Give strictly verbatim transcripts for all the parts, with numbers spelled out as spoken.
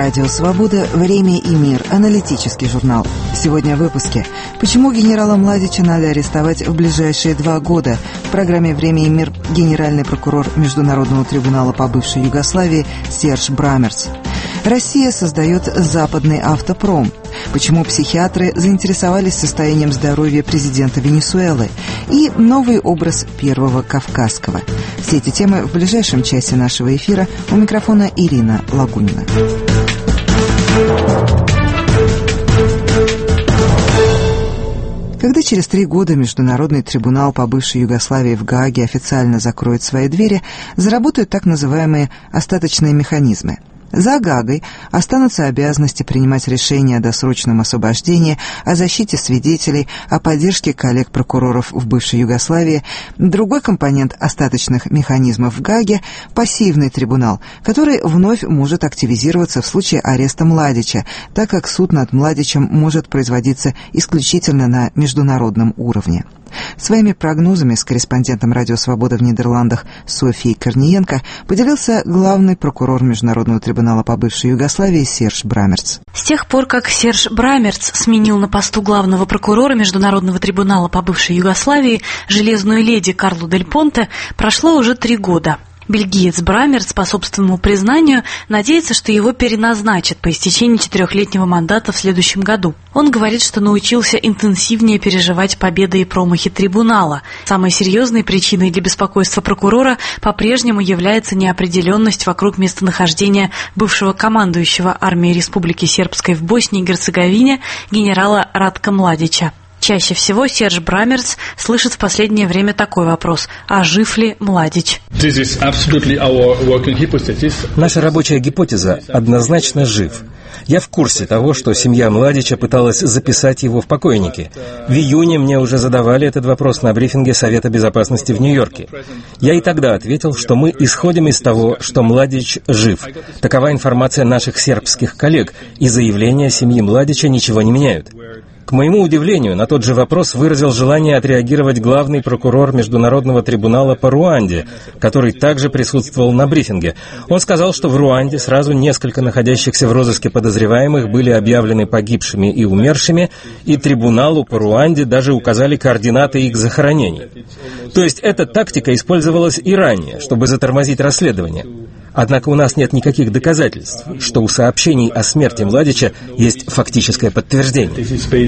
Радио Свобода «Время и мир». Аналитический журнал. Сегодня в выпуске. Почему генерала Младича надо арестовать в ближайшие два года? В программе «Время и мир» генеральный прокурор Международного трибунала по бывшей Югославии Серж Брамерц. Россия создает западный автопром. Почему психиатры заинтересовались состоянием здоровья президента Венесуэлы? И новый образ первого кавказского. Все эти темы в ближайшем часе нашего эфира. У микрофона Ирина Лагунина. Когда через три года Международный трибунал по бывшей Югославии в Гааге официально закроет свои двери, заработают так называемые остаточные механизмы. За Гаагой останутся обязанности принимать решения о досрочном освобождении, о защите свидетелей, о поддержке коллег-прокуроров в бывшей Югославии. Другой компонент остаточных механизмов в Гааге – пассивный трибунал, который вновь может активизироваться в случае ареста Младича, так как суд над Младичем может производиться исключительно на международном уровне. Своими прогнозами с корреспондентом «Радио Свобода» в Нидерландах Софией Корниенко поделился главный прокурор Международного трибунала по бывшей Югославии Серж Брамерц. С тех пор, как Серж Брамерц сменил на посту главного прокурора Международного трибунала по бывшей Югославии железную леди Карлу Дель Понте, прошло уже три года. Бельгиец Брамерц, по собственному признанию, надеется, что его переназначат по истечении четырехлетнего мандата в следующем году. Он говорит, что научился интенсивнее переживать победы и промахи трибунала. Самой серьезной причиной для беспокойства прокурора по-прежнему является неопределенность вокруг местонахождения бывшего командующего армией Республики Сербской в Боснии и Герцеговине генерала Ратка Младича. Чаще всего Серж Брамерц слышит в последнее время такой вопрос: а жив ли Младич? Наша рабочая гипотеза: однозначно жив. Я в курсе того, что семья Младича пыталась записать его в покойники. В июне мне уже задавали этот вопрос на брифинге Совета Безопасности в Нью-Йорке. Я и тогда ответил, что мы исходим из того, что Младич жив. Такова информация наших сербских коллег, и заявления семьи Младича ничего не меняют. К моему удивлению, на тот же вопрос выразил желание отреагировать главный прокурор Международного трибунала по Руанде, который также присутствовал на брифинге. Он сказал, что в Руанде сразу несколько находящихся в розыске подозреваемых были объявлены погибшими и умершими, и трибуналу по Руанде даже указали координаты их захоронений. То есть эта тактика использовалась и ранее, чтобы затормозить расследование. Однако у нас нет никаких доказательств, что у сообщений о смерти Младича есть фактическое подтверждение.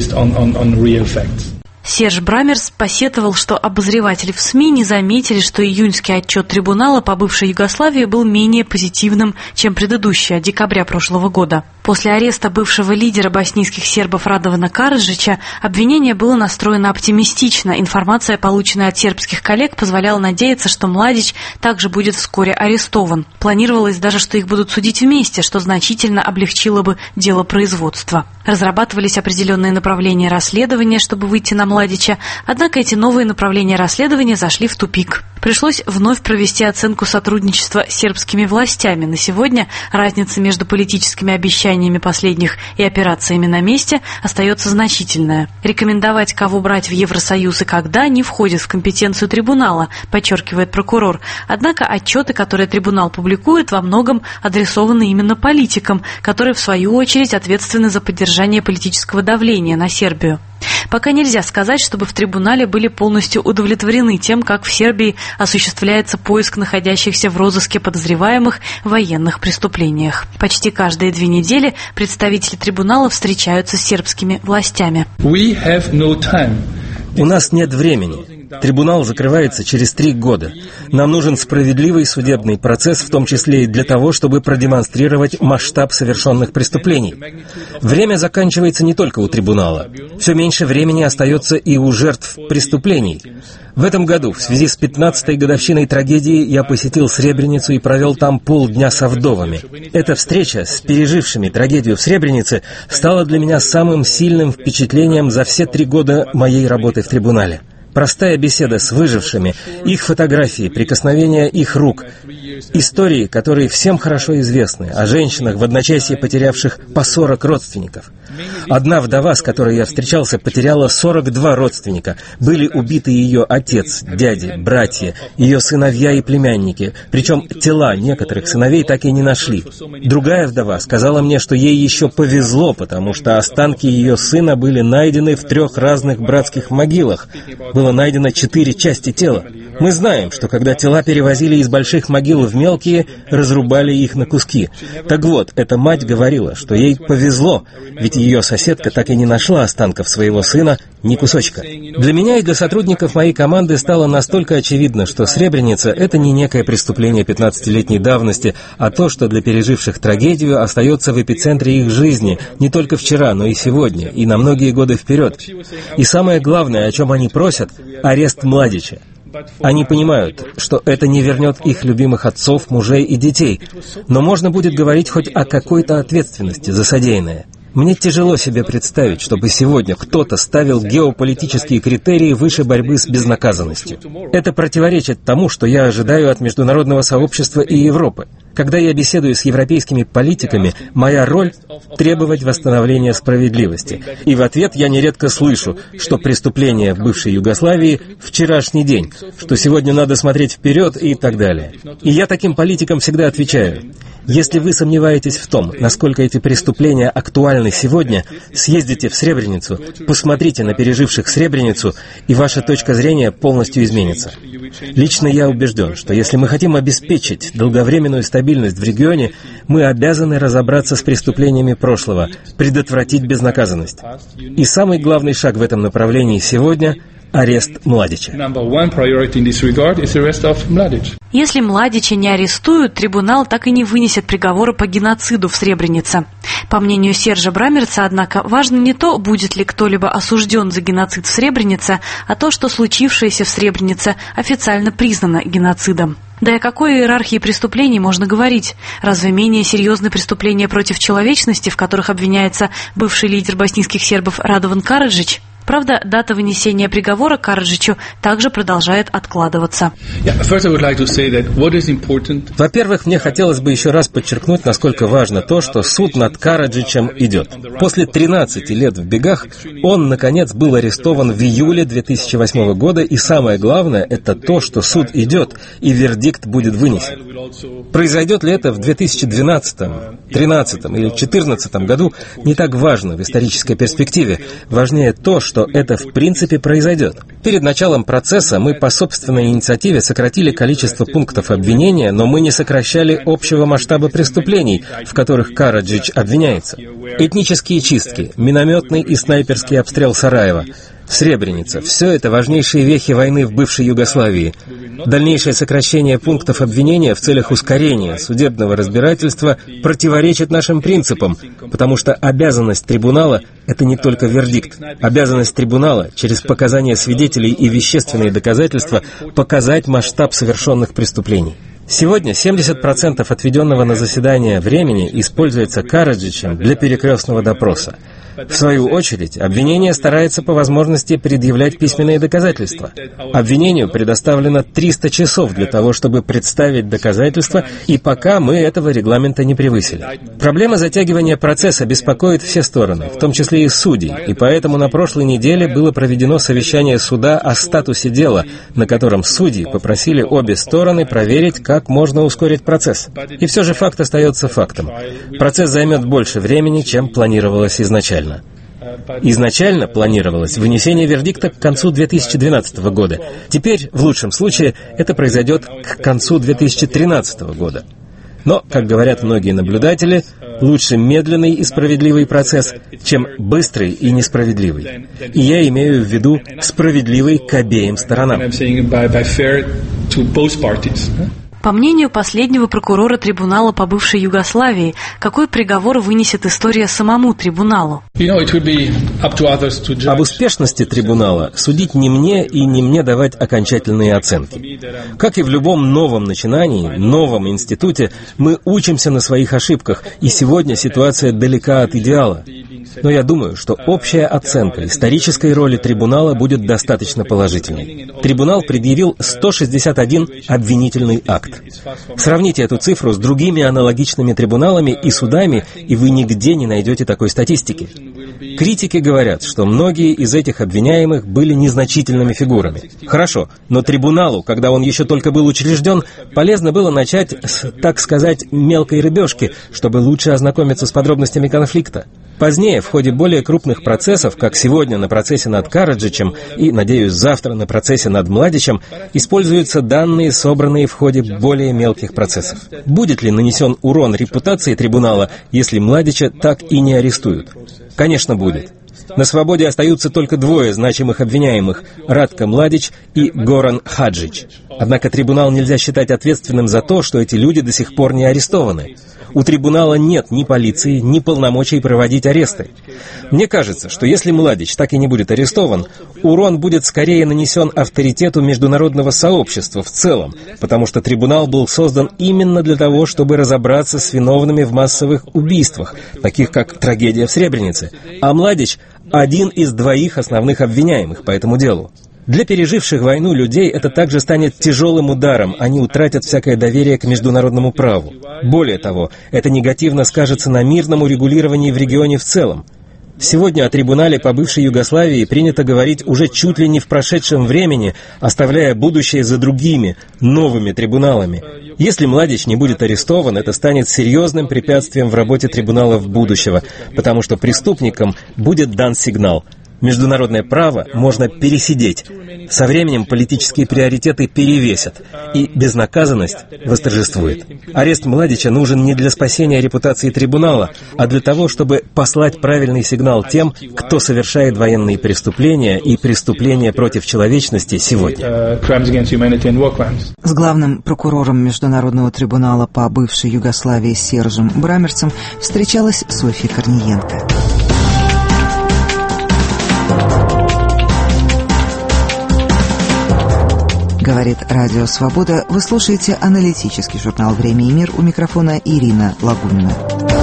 Серж Брамерц посетовал, что обозреватели в СМИ не заметили, что июньский отчет трибунала по бывшей Югославии был менее позитивным, чем предыдущий, от декабря прошлого года. После ареста бывшего лидера боснийских сербов Радована Караджича обвинение было настроено оптимистично. Информация, полученная от сербских коллег, позволяла надеяться, что Младич также будет вскоре арестован. Планировалось даже, что их будут судить вместе, что значительно облегчило бы дело производства. Разрабатывались определенные направления расследования, чтобы выйти на Младича, однако эти новые направления расследования зашли в тупик. Пришлось вновь провести оценку сотрудничества с сербскими властями. На сегодня разница между политическими обещаниями последних и операциями на месте остается значительная. Рекомендовать, кого брать в Евросоюз и когда, не входит в компетенцию трибунала, подчеркивает прокурор. Однако отчеты, которые трибунал публикует, во многом адресованы именно политикам, которые, в свою очередь, ответственны за поддержание политического давления на Сербию. Пока нельзя сказать, чтобы в трибунале были полностью удовлетворены тем, как в Сербии осуществляется поиск находящихся в розыске подозреваемых в военных преступлениях. Почти каждые две недели представители трибунала встречаются с сербскими властями. У нас нет времени. Трибунал закрывается через три года. Нам нужен справедливый судебный процесс, в том числе и для того, чтобы продемонстрировать масштаб совершенных преступлений. Время заканчивается не только у трибунала. Все меньше времени остается и у жертв преступлений. В этом году, в связи с пятнадцатой годовщиной трагедии, я посетил Сребреницу и провел там полдня со вдовами. Эта встреча с пережившими трагедию в Сребренице стала для меня самым сильным впечатлением за все три года моей работы в трибунале. Простая беседа с выжившими, их фотографии, прикосновения их рук, истории, которые всем хорошо известны, о женщинах, в одночасье потерявших по сорок родственников. Одна вдова, с которой я встречался, потеряла сорок два родственника. Были убиты ее отец, дяди, братья, ее сыновья и племянники. Причем тела некоторых сыновей так и не нашли. Другая вдова сказала мне, что ей еще повезло, потому что останки ее сына были найдены в трех разных братских могилах. Было найдено четыре части тела. Мы знаем, что когда тела перевозили из больших могил в мелкие, разрубали их на куски. Так вот, эта мать говорила, что ей повезло, ведь ее соседка так и не нашла останков своего сына ни кусочка. Для меня и для сотрудников моей команды стало настолько очевидно, что Сребреница — это не некое преступление пятнадцатилетней давности, а то, что для переживших трагедию остается в эпицентре их жизни не только вчера, но и сегодня, и на многие годы вперед. И самое главное, о чем они просят — арест Младича. Они понимают, что это не вернет их любимых отцов, мужей и детей, но можно будет говорить хоть о какой-то ответственности за содеянное. Мне тяжело себе представить, чтобы сегодня кто-то ставил геополитические критерии выше борьбы с безнаказанностью. Это противоречит тому, что я ожидаю от международного сообщества и Европы. Когда я беседую с европейскими политиками, моя роль — требовать восстановления справедливости. И в ответ я нередко слышу, что преступления в бывшей Югославии — вчерашний день, что сегодня надо смотреть вперед и так далее. И я таким политикам всегда отвечаю: если вы сомневаетесь в том, насколько эти преступления актуальны сегодня, съездите в Сребреницу, посмотрите на переживших Сребреницу, и ваша точка зрения полностью изменится. Лично я убежден, что если мы хотим обеспечить долговременную стабильность в регионе, мы обязаны разобраться с преступлениями прошлого, предотвратить безнаказанность. И самый главный шаг в этом направлении сегодня — арест Младича. Если Младича не арестуют, трибунал так и не вынесет приговора по геноциду в Сребренице. По мнению Сержа Брамерца, однако, важно не то, будет ли кто-либо осужден за геноцид в Сребренице, а то, что случившееся в Сребренице официально признано геноцидом. Да и о какой иерархии преступлений можно говорить? Разве менее серьезные преступления против человечности, в которых обвиняется бывший лидер боснийских сербов Радован Караджич? Правда, дата вынесения приговора Караджичу также продолжает откладываться. Во-первых, мне хотелось бы еще раз подчеркнуть, насколько важно то, что суд над Караджичем идет. После тринадцати лет в бегах он, наконец, был арестован в июле две тысячи восьмого года, и самое главное — это то, что суд идет, и вердикт будет вынесен. Произойдет ли это в две тысячи двенадцатом, тринадцатом или четырнадцатом году, не так важно в исторической перспективе. Важнее то, что что это в принципе произойдет. Перед началом процесса мы по собственной инициативе сократили количество пунктов обвинения, но мы не сокращали общего масштаба преступлений, в которых Караджич обвиняется. Этнические чистки, минометный и снайперский обстрел Сараева, Сребреница — все это важнейшие вехи войны в бывшей Югославии. Дальнейшее сокращение пунктов обвинения в целях ускорения судебного разбирательства противоречит нашим принципам, потому что обязанность трибунала — это не только вердикт. Обязанность трибунала — через показания свидетелей и вещественные доказательства показать масштаб совершенных преступлений. Сегодня семьдесят процентов отведенного на заседание времени используется Караджичем для перекрестного допроса. В свою очередь, обвинение старается по возможности предъявлять письменные доказательства. Обвинению предоставлено триста часов для того, чтобы представить доказательства, и пока мы этого регламента не превысили. Проблема затягивания процесса беспокоит все стороны, в том числе и судей, и поэтому на прошлой неделе было проведено совещание суда о статусе дела, на котором судьи попросили обе стороны проверить, как можно ускорить процесс. И все же факт остается фактом. Процесс займет больше времени, чем планировалось изначально. Изначально планировалось вынесение вердикта к концу две тысячи двенадцатого года. Теперь, в лучшем случае, это произойдет к концу две тысячи тринадцатого года. Но, как говорят многие наблюдатели, лучше медленный и справедливый процесс, чем быстрый и несправедливый. И я имею в виду справедливый к обеим сторонам. По мнению последнего прокурора трибунала по бывшей Югославии, какой приговор вынесет история самому трибуналу? Об успешности трибунала судить не мне и не мне давать окончательные оценки. Как и в любом новом начинании, новом институте, мы учимся на своих ошибках, и сегодня ситуация далека от идеала. Но я думаю, что общая оценка исторической роли трибунала будет достаточно положительной. Трибунал предъявил сто шестьдесят один обвинительный акт. Сравните эту цифру с другими аналогичными трибуналами и судами, и вы нигде не найдете такой статистики. Критики говорят, что многие из этих обвиняемых были незначительными фигурами. Хорошо, но трибуналу, когда он еще только был учрежден, полезно было начать с, так сказать, мелкой рыбешки, чтобы лучше ознакомиться с подробностями конфликта. Позднее, в ходе более крупных процессов, как сегодня на процессе над Караджичем и, надеюсь, завтра на процессе над Младичем, используются данные, собранные в ходе более мелких процессов. Будет ли нанесен урон репутации трибунала, если Младича так и не арестуют? Конечно, будет. На свободе остаются только двое значимых обвиняемых – Радко Младич и Горан Хаджич. Однако трибунал нельзя считать ответственным за то, что эти люди до сих пор не арестованы. У трибунала нет ни полиции, ни полномочий проводить аресты. Мне кажется, что если Младич так и не будет арестован, урон будет скорее нанесен авторитету международного сообщества в целом, потому что трибунал был создан именно для того, чтобы разобраться с виновными в массовых убийствах, таких как трагедия в Сребренице, а Младич – один из двоих основных обвиняемых по этому делу. Для переживших войну людей это также станет тяжелым ударом, они утратят всякое доверие к международному праву. Более того, это негативно скажется на мирном урегулировании в регионе в целом. Сегодня о трибунале по бывшей Югославии принято говорить уже чуть ли не в прошедшем времени, оставляя будущее за другими, новыми трибуналами. Если Младич не будет арестован, это станет серьезным препятствием в работе трибуналов будущего, потому что преступникам будет дан сигнал – международное право можно пересидеть. Со временем политические приоритеты перевесят, и безнаказанность восторжествует. Арест Младича нужен не для спасения репутации трибунала, а для того, чтобы послать правильный сигнал тем, кто совершает военные преступления и преступления против человечности сегодня. С главным прокурором Международного трибунала по бывшей Югославии Сержем Брамерцем встречалась Софья Корниенко. Говорит Радио Свобода. Вы слушаете аналитический журнал «Время и мир». У микрофона Ирина Лагунина.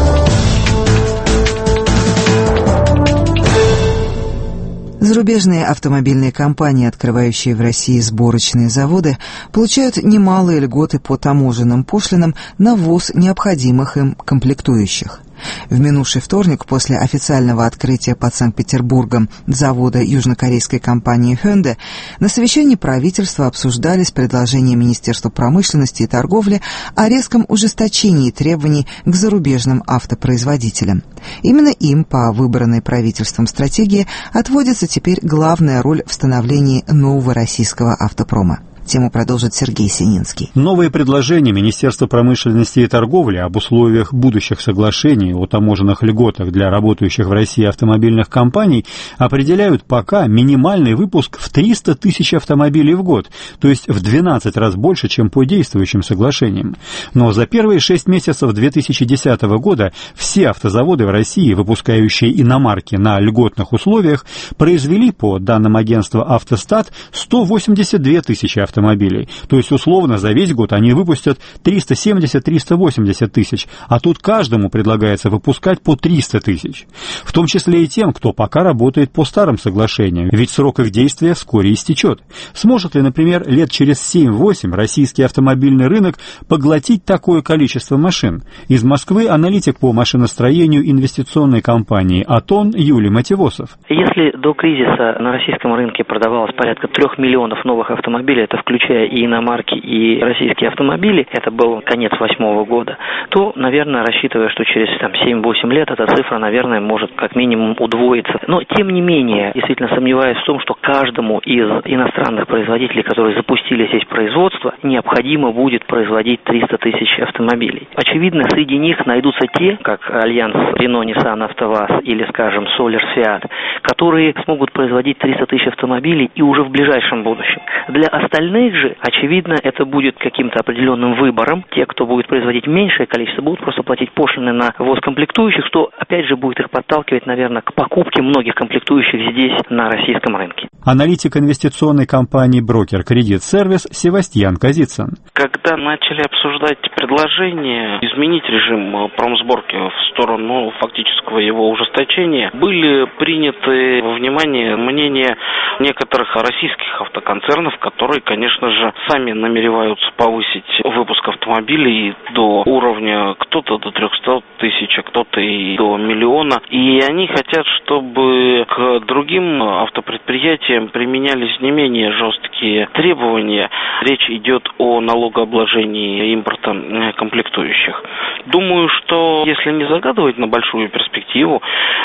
Зарубежные автомобильные компании, открывающие в России сборочные заводы, получают немалые льготы по таможенным пошлинам на ввоз необходимых им комплектующих. В минувший вторник, после официального открытия под Санкт-Петербургом завода южнокорейской компании Hyundai, на совещании правительства обсуждались предложения Министерства промышленности и торговли о резком ужесточении требований к зарубежным автопроизводителям. Именно им, по выбранной правительством стратегии, отводится теперь главная роль в становлении нового российского автопрома. Тему продолжит Сергей Сининский. Новые предложения Министерства промышленности и торговли об условиях будущих соглашений о таможенных льготах для работающих в России автомобильных компаний определяют пока минимальный выпуск в триста тысяч автомобилей в год, то есть в двенадцать раз больше, чем по действующим соглашениям. Но за первые шесть месяцев две тысячи десятого года все автозаводы в России, выпускающие иномарки на льготных условиях, произвели, по данным агентства «Автостат», сто восемьдесят две тысячи автомобилей. автомобилей. То есть, условно, за весь год они выпустят триста семьдесят - триста восемьдесят тысяч, а тут каждому предлагается выпускать по триста тысяч. В том числе и тем, кто пока работает по старым соглашениям, ведь срок их действия вскоре истечет. Сможет ли, например, лет через семь-восемь российский автомобильный рынок поглотить такое количество машин? Из Москвы аналитик по машиностроению инвестиционной компании «Атон» Юлий Матевосов. Если до кризиса на российском рынке продавалось порядка трех миллионов новых автомобилей, это включая и иномарки, и российские автомобили, это был конец восьмого года, то, наверное, рассчитывая, что через там, семь-восемь лет эта цифра, наверное, может как минимум удвоиться. Но, тем не менее, действительно сомневаюсь в том, что каждому из иностранных производителей, которые запустили здесь производство, необходимо будет производить триста тысяч автомобилей. Очевидно, среди них найдутся те, как альянс Renault, Nissan, АвтоВАЗ или, скажем, Solers, Fiat, которые смогут производить триста тысяч автомобилей и уже в ближайшем будущем. Для остальных остальных же, очевидно, это будет каким-то определенным выбором. Те, кто будет производить меньшее количество, будут просто платить пошлины на ввоз комплектующих, что, опять же, будет их подталкивать, наверное, к покупке многих комплектующих здесь, на российском рынке. Аналитик инвестиционной компании «Брокер Кредит Сервис» Севастьян Казицын. Когда начали обсуждать предложение изменить режим промсборки в сторону фактического его ужесточения, были приняты во внимание мнения некоторых российских автоконцернов, которые, конечно же, сами намереваются повысить выпуск автомобилей до уровня кто-то до трехсот тысяч, а кто-то и до миллиона. И они хотят, чтобы к другим автопредприятиям применялись не менее жесткие требования. Речь идет о налогообложении импорта комплектующих. Думаю, что если не загадывать на большую перспективу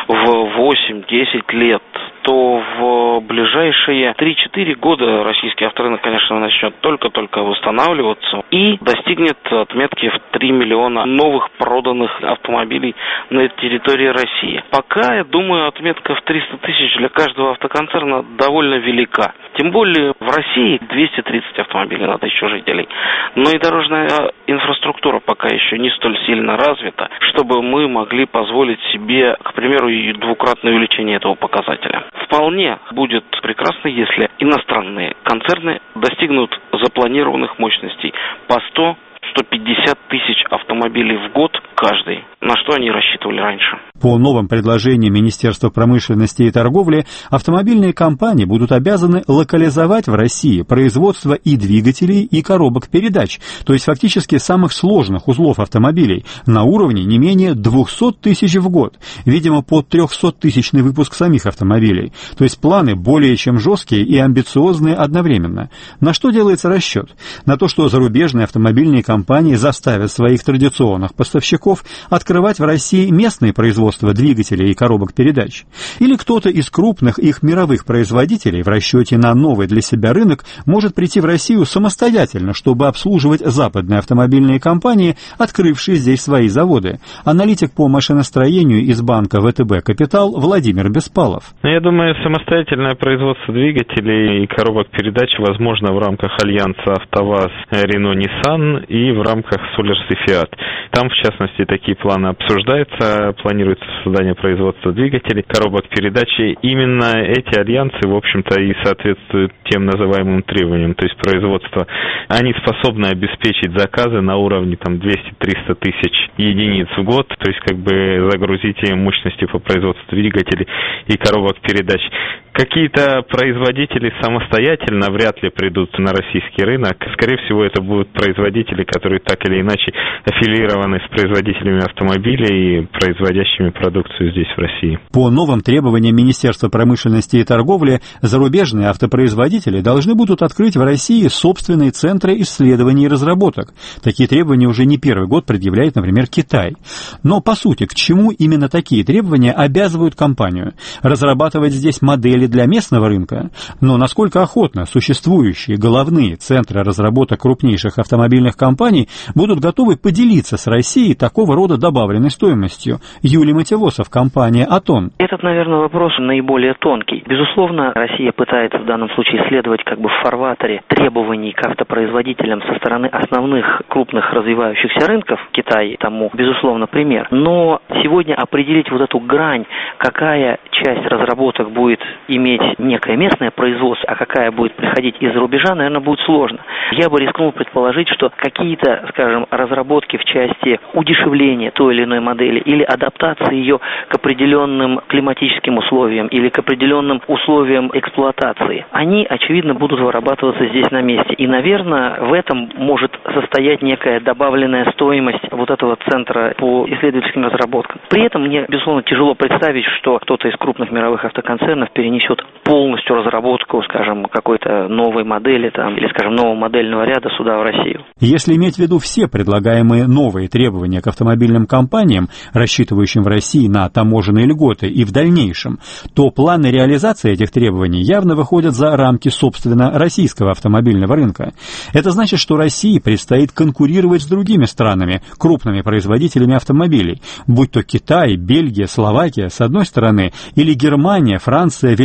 в восемь-десять лет, то в ближайшие три-четыре года российский авторынок, конечно, начнет только-только восстанавливаться и достигнет отметки в три миллиона новых проданных автомобилей на территории России. Пока, я думаю, отметка в триста тысяч для каждого автоконцерна довольно велика. Тем более в России двести тридцать автомобилей на тысячу жителей. Но и дорожная инфраструктура пока еще не столь сильно развита, чтобы мы могли позволить себе, к примеру, и двукратное увеличение этого показателя. Вполне будет прекрасно, если иностранные концерны достигнут запланированных мощностей по сто - сто пятьдесят тысяч автомобилей в год каждый, на что они рассчитывали раньше. По новым предложениям Министерства промышленности и торговли, автомобильные компании будут обязаны локализовать в России производство и двигателей, и коробок передач, то есть фактически самых сложных узлов автомобилей, на уровне не менее двухсот тысяч в год, видимо, под трехсоттысячный выпуск самих автомобилей. То есть планы более чем жесткие и амбициозные одновременно. На что делается расчет? На то, что зарубежные автомобильные компании заставят своих традиционных поставщиков открывать в России местные производства двигателей и коробок передач. Или кто-то из крупных их мировых производителей в расчете на новый для себя рынок может прийти в Россию самостоятельно, чтобы обслуживать западные автомобильные компании, открывшие здесь свои заводы. Аналитик по машиностроению из банка ВТБ «Капитал» Владимир Беспалов. Я думаю, самостоятельное производство двигателей и коробок передач возможно в рамках альянса АвтоВАЗ, Рено, Ниссан и в рамках Солярс и Фиат. Там, в частности, такие планы обсуждаются, планируется создание производства двигателей, коробок передачи. Именно эти альянсы, в общем-то, и соответствуют тем называемым требованиям, то есть производство. Они способны обеспечить заказы на уровне там двести-триста тысяч единиц в год, то есть как бы загрузить мощности по производству двигателей и коробок передач. Какие-то производители самостоятельно вряд ли придут на российский рынок. Скорее всего, это будут производители, которые так или иначе аффилированы с производителями автомобилей и производящими продукцию здесь, в России. По новым требованиям Министерства промышленности и торговли, зарубежные автопроизводители должны будут открыть в России собственные центры исследований и разработок. Такие требования уже не первый год предъявляет, например, Китай. Но, по сути, к чему именно такие требования обязывают компанию? Разрабатывать здесь модели для местного рынка? Но насколько охотно существующие головные центры разработок крупнейших автомобильных компаний будут готовы поделиться с Россией такого рода добавленной стоимостью? Юлий Матевосов, компания «Атон». Этот, наверное, вопрос наиболее тонкий. Безусловно, Россия пытается в данном случае следовать как бы в фарватере требований к автопроизводителям со стороны основных крупных развивающихся рынков. Китай тому, безусловно, пример. Но сегодня определить вот эту грань, какая часть разработок будет иметь некое местное производство, а какая будет приходить из-за рубежа, наверное, будет сложно. Я бы рискнул предположить, что какие-то, скажем, разработки в части удешевления той или иной модели или адаптации ее к определенным климатическим условиям или к определенным условиям эксплуатации, они, очевидно, будут вырабатываться здесь на месте. И, наверное, в этом может состоять некая добавленная стоимость вот этого центра по исследовательским разработкам. При этом мне, безусловно, тяжело представить, что кто-то из крупных мировых автоконцернов перенесет полностью разработку, скажем, какой-то новой модели там, или, скажем, нового модельного ряда сюда, в Россию. Если иметь в виду все предлагаемые новые требования к автомобильным компаниям, рассчитывающим в России на таможенные льготы и в дальнейшем, то планы реализации этих требований явно выходят за рамки, собственно, российского автомобильного рынка. Это значит, что России предстоит конкурировать с другими странами, крупными производителями автомобилей, будь то Китай, Бельгия, Словакия, с одной стороны, или Германия, Франция, Великобритания,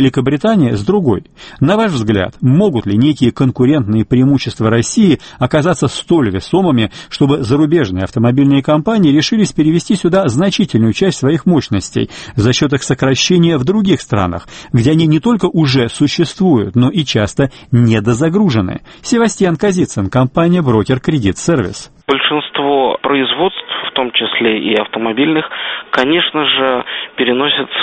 Великобритания с другой. На ваш взгляд, могут ли некие конкурентные преимущества России оказаться столь весомыми, чтобы зарубежные автомобильные компании решились перевести сюда значительную часть своих мощностей за счет их сокращения в других странах, где они не только уже существуют, но и часто недозагружены? Севастьян Казицын, компания «Брокер Кредит Сервис». Большинство производств, в том числе и автомобильных, конечно же, переносятся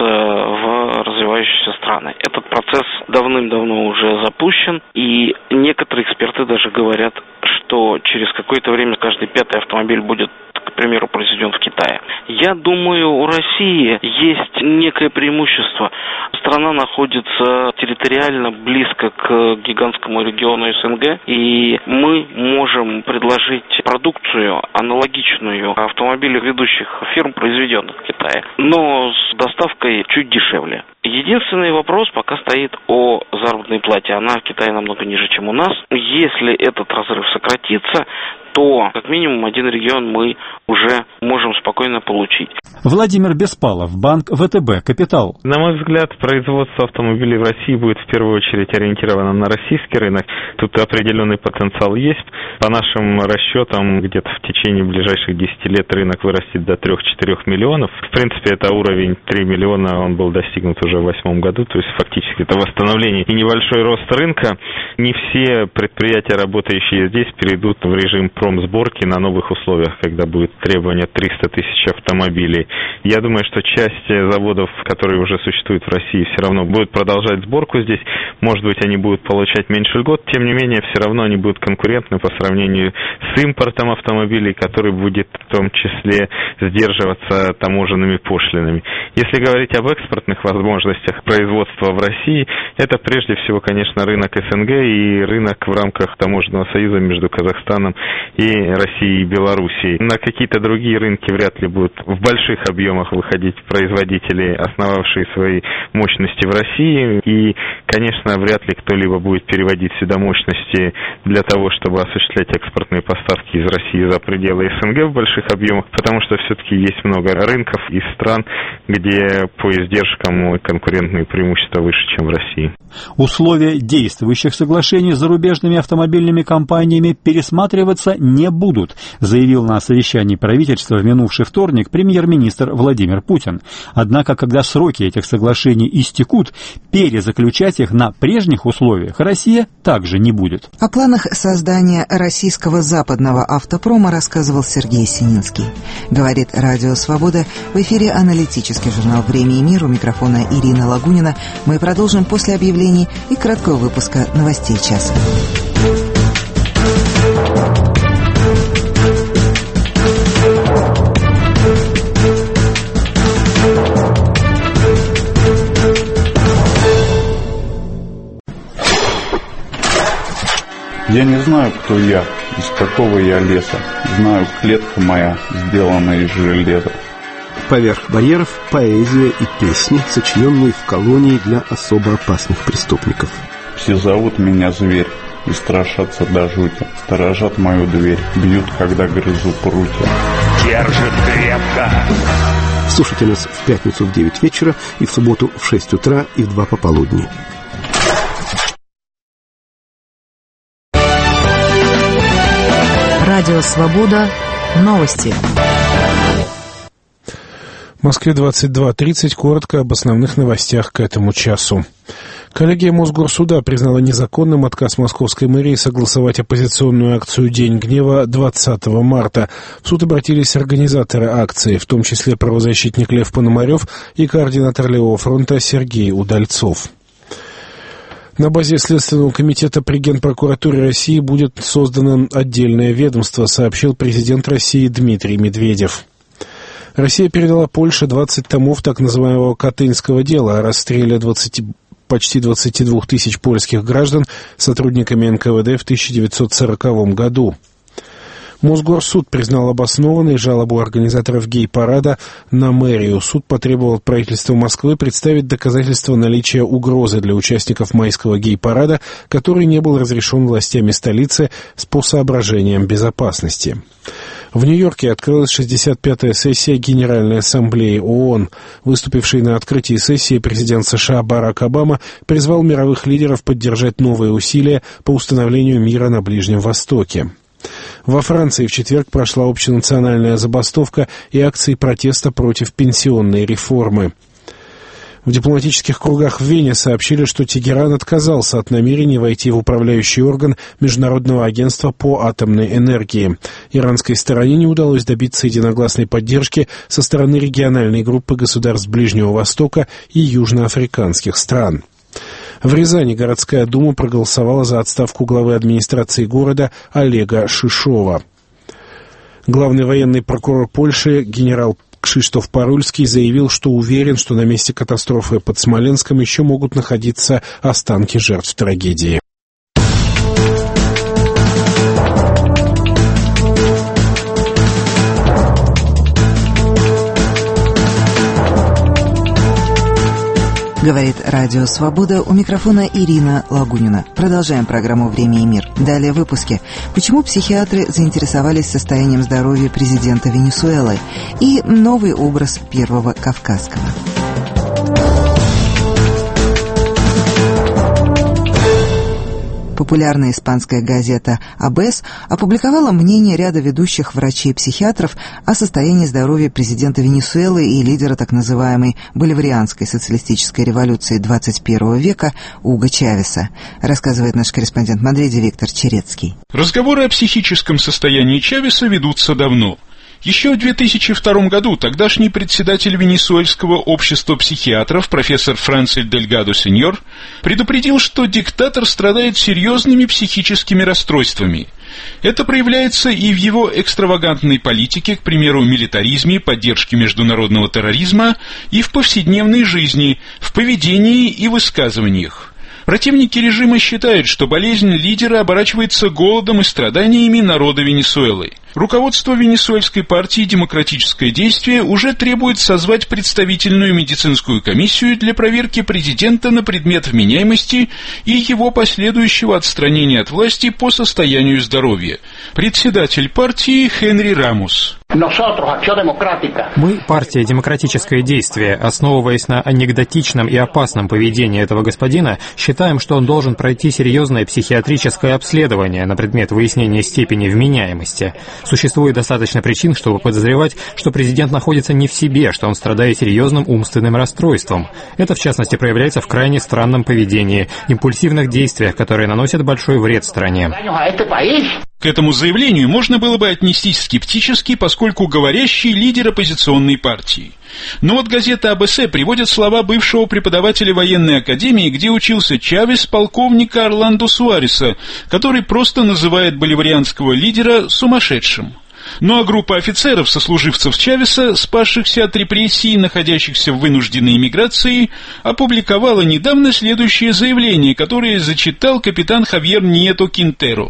в развивающиеся страны. Этот процесс давным-давно уже запущен, и некоторые эксперты даже говорят, что через какое-то время каждый пятый автомобиль будет, к примеру, произведен в Китае. Я думаю, у России есть некое преимущество. Страна находится территориально близко к гигантскому региону СНГ, и мы можем предложить продукцию, аналогичную автомобилям ведущих фирм, произведенных в Китае, но с доставкой чуть дешевле. Единственный вопрос пока стоит о заработной плате. Она в Китае намного ниже, чем у нас. Если этот разрыв сократится, то как минимум один регион мы уже можем спокойно получить. Владимир Беспалов, банк ВТБ Капитал. На мой взгляд, производство автомобилей в России будет в первую очередь ориентировано на российский рынок. Тут определенный потенциал есть. По нашим расчетам, где-то в течение ближайших десяти лет рынок вырастет до трёх-четырёх миллионов. В принципе, это уровень три миллиона, он был достигнут уже в восьмом году, то есть фактически это восстановление и небольшой рост рынка. Не все предприятия, работающие здесь, перейдут в режим промсборки на новых условиях, когда будет требование триста тысяч автомобилей. Я думаю, что часть заводов, которые уже существуют в России, все равно будут продолжать сборку здесь. Может быть, они будут получать меньше льгот, тем не менее, все равно они будут конкурентны по сравнению с импортом автомобилей, который будет в том числе сдерживаться таможенными пошлинами. Если говорить об экспортных возможностях производства в России, это прежде всего, конечно, рынок СНГ и рынок в рамках таможенного союза между Казахстаном и Россией и Белоруссией. На какие-то другие рынки вряд ли будут в больших объемах выходить производители, основавшие свои мощности в России. И, конечно, вряд ли кто-либо будет переводить сюда мощности для того, чтобы осуществлять экспортные поставки из России за пределы СНГ в больших объемах, потому что все-таки есть много рынков и стран, где по издержкам конкурентные преимущества выше, чем в России. Условия действующих соглашений с зарубежными автомобильными компаниями пересматриваться не будут, заявил на совещании правительства в минувший вторник премьер-министр Владимир Путин. Однако, когда сроки этих соглашений истекут, перезаключать их на прежних условиях Россия также не будет. О планах создания российского западного автопрома рассказывал Сергей Сининский. Говорит Радио Свобода. В эфире аналитический журнал «Время и мир». У микрофона Ирина Лагунина. Мы продолжим после объявлений и краткого выпуска новостей часа. Я не знаю, кто я, из какого я леса. Знаю, клетка моя сделана из железа. Поверх барьеров поэзия и песни, сочиненные в колонии для особо опасных преступников. Все зовут меня Зверь и страшатся до жути. Сторожат мою дверь, бьют, когда грызу прутья. Держит крепко. Слушайте нас в пятницу в девять вечера и в субботу в шесть утра и в два пополудни. Радио Свобода. Новости. В Москве двадцать два тридцать. Коротко об основных новостях к этому часу. Коллегия Мосгорсуда признала незаконным отказ московской мэрии согласовать оппозиционную акцию «День гнева» двадцатого марта. В суд обратились организаторы акции, в том числе правозащитник Лев Пономарев и координатор Левого фронта Сергей Удальцов. На базе Следственного комитета при Генпрокуратуре России будет создано отдельное ведомство, сообщил президент России Дмитрий Медведев. Россия передала Польше двадцать томов так называемого Катынского дела о расстреле двадцати, почти двадцати двух тысяч польских граждан сотрудниками эн ка вэ дэ в тысяча девятьсот сороковом году. Мосгорсуд признал обоснованной жалобу организаторов гей-парада на мэрию. Суд потребовал от правительства Москвы представить доказательства наличия угрозы для участников майского гей-парада, который не был разрешен властями столицы по соображениям безопасности. В Нью-Йорке открылась шестьдесят пятая сессия Генеральной Ассамблеи ООН. Выступивший на открытии сессии президент США Барак Обама призвал мировых лидеров поддержать новые усилия по установлению мира на Ближнем Востоке. Во Франции в четверг прошла общенациональная забастовка и акции протеста против пенсионной реформы. В дипломатических кругах в Вене сообщили, что Тегеран отказался от намерения войти в управляющий орган Международного агентства по атомной энергии. Иранской стороне не удалось добиться единогласной поддержки со стороны региональной группы государств Ближнего Востока и южноафриканских стран. В Рязани городская дума проголосовала за отставку главы администрации города Олега Шишова. Главный военный прокурор Польши генерал Кшиштоф Парульский заявил, что уверен, что на месте катастрофы под Смоленском еще могут находиться останки жертв трагедии. Говорит Радио Свобода, у микрофона Ирина Лагунина. Продолжаем программу «Время и мир». Далее в выпуске. Почему психиатры заинтересовались состоянием здоровья президента Венесуэлы и новый образ первого кавказского. Популярная испанская газета «Абес» опубликовала мнение ряда ведущих врачей-психиатров о состоянии здоровья президента Венесуэлы и лидера так называемой боливарианской социалистической революции двадцать первого века Уго Чавеса, рассказывает наш корреспондент в Мадриде Виктор Черецкий. Разговоры о психическом состоянии Чавеса ведутся давно. Еще в две тысячи втором году тогдашний председатель Венесуэльского общества психиатров профессор Франсель Дельгадо Сеньор предупредил, что диктатор страдает серьезными психическими расстройствами. Это проявляется и в его экстравагантной политике, к примеру, милитаризме, поддержке международного терроризма, и в повседневной жизни, в поведении и высказываниях. Противники режима считают, что болезнь лидера оборачивается голодом и страданиями народа Венесуэлы. Руководство Венесуэльской партии «Демократическое действие» уже требует созвать представительную медицинскую комиссию для проверки президента на предмет вменяемости и его последующего отстранения от власти по состоянию здоровья. Председатель партии Хенри Рамос. Мы, партия «Демократическое действие», основываясь на анекдотичном и опасном поведении этого господина, считаем, что он должен пройти серьезное психиатрическое обследование на предмет выяснения степени вменяемости. Существует достаточно причин, чтобы подозревать, что президент находится не в себе, что он страдает серьезным умственным расстройством. Это, в частности, проявляется в крайне странном поведении, импульсивных действиях, которые наносят большой вред стране. К этому заявлению можно было бы отнестись скептически, поскольку говорящий лидер оппозиционной партии. Но вот газета АБС приводит слова бывшего преподавателя военной академии, где учился Чавес, полковника Орландо Суареса, который просто называет боливарианского лидера сумасшедшим. Ну а группа офицеров, сослуживцев Чавеса, спасшихся от репрессий и находящихся в вынужденной эмиграции, опубликовала недавно следующее заявление, которое зачитал капитан Хавьер Нието Кинтеро.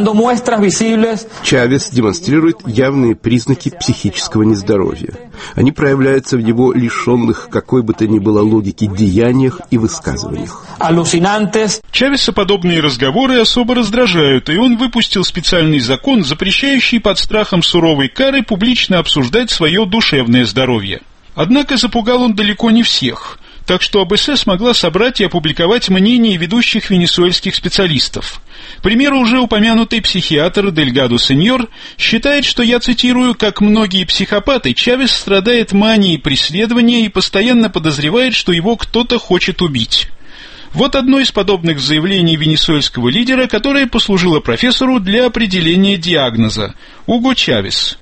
Чавес демонстрирует явные признаки психического нездоровья. Они проявляются в его лишенных какой бы то ни было логики деяниях и высказываниях. Чавеса подобные разговоры особо раздражают, и он выпустил специальный закон, запрещающий под страхом суровой кары публично обсуждать свое душевное здоровье. Однако запугал он далеко не всех, так что АБС смогла собрать и опубликовать мнения ведущих венесуэльских специалистов. К примеру, уже упомянутый психиатр Дельгадо Сеньор считает, что, я цитирую, «как многие психопаты, Чавес страдает манией преследования и постоянно подозревает, что его кто-то хочет убить». Вот одно из подобных заявлений венесуэльского лидера, которое послужило профессору для определения диагноза – Уго Чавес.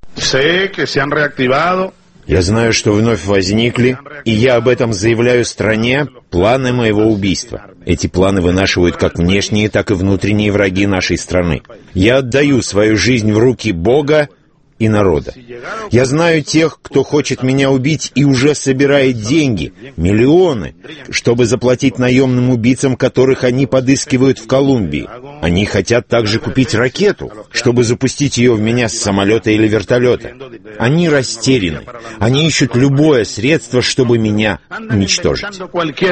Я знаю, что вновь возникли, и я об этом заявляю стране, планы моего убийства. Эти планы вынашивают как внешние, так и внутренние враги нашей страны. Я отдаю свою жизнь в руки Бога и народа. Я знаю тех, кто хочет меня убить и уже собирает деньги, миллионы, чтобы заплатить наемным убийцам, которых они подыскивают в Колумбии. Они хотят также купить ракету, чтобы запустить ее в меня с самолета или вертолета. Они растеряны. Они ищут любое средство, чтобы меня уничтожить.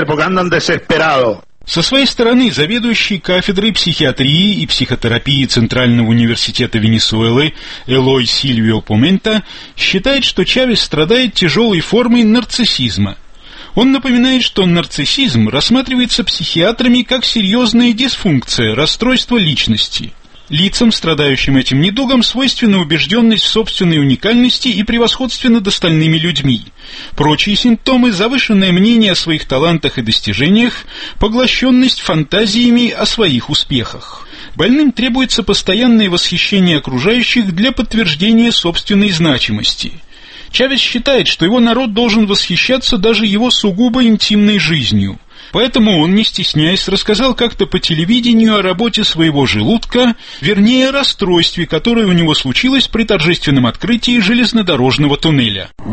Со своей стороны, заведующий кафедрой психиатрии и психотерапии Центрального университета Венесуэлы Элой Сильвио Помента считает, что Чавес страдает тяжелой формой нарциссизма. Он напоминает, что нарциссизм рассматривается психиатрами как серьезная дисфункция, расстройство личности. Лицам, страдающим этим недугом, свойственна убежденность в собственной уникальности и превосходстве над остальными людьми. Прочие симптомы – завышенное мнение о своих талантах и достижениях, поглощенность фантазиями о своих успехах. Больным требуется постоянное восхищение окружающих для подтверждения собственной значимости. Чавес считает, что его народ должен восхищаться даже его сугубо интимной жизнью. Поэтому он, не стесняясь, рассказал как-то по телевидению о работе своего желудка, вернее, о расстройстве, которое у него случилось при торжественном открытии железнодорожного туннеля. У